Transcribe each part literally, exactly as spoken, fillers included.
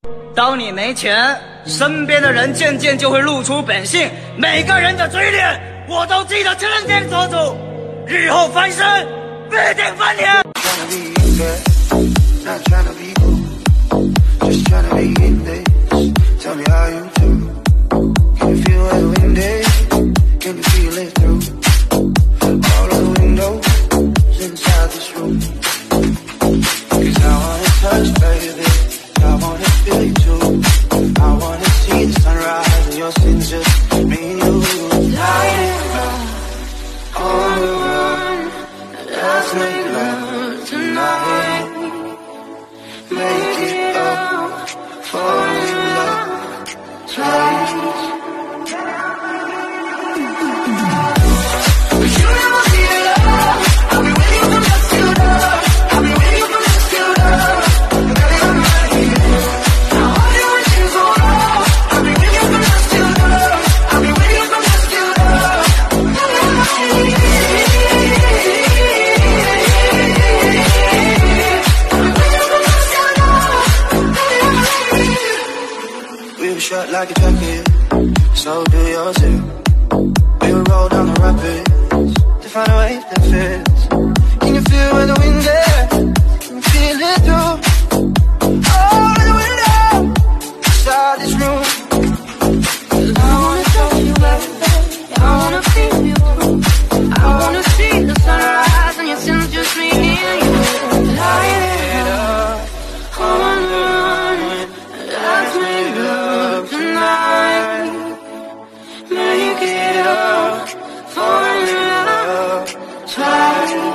当你没钱，身边的人渐渐就会露出本性。每个人的嘴脸，我都记得清清楚楚。日后翻身，必定翻脸。 Like a jacket, so do yours too. We will roll down the rapids to find a wave that fits. Can you feel where the wind is? Can you feel it through all the window inside this room? 'Cause I wanna touch you, baby. I wanna feel you. I wanna see the sunrise and your sins just me and you. Light it up on the run. Let's make love tonight. Make it up for love twice.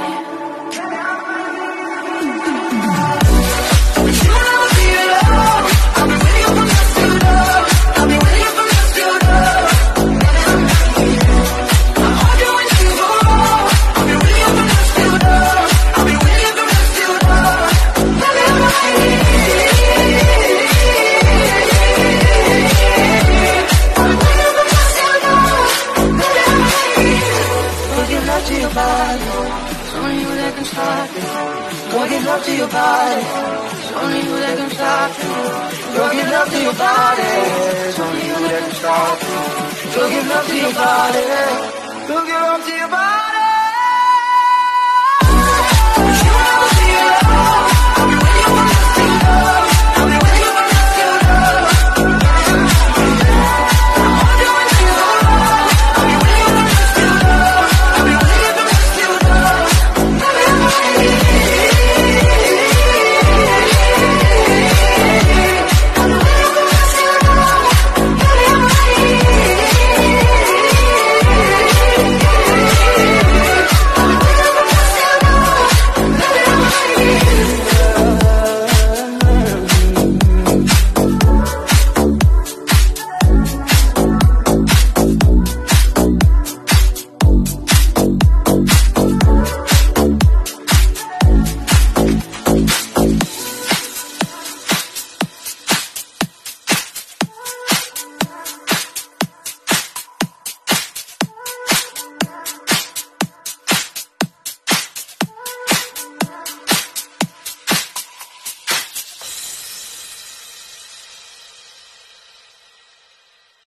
Don't give love to your body. It's only you that can stop you. Don't give love to your body. It's only you that can stop you. Don't give love to your body. Don't give love to your body. You never see it all.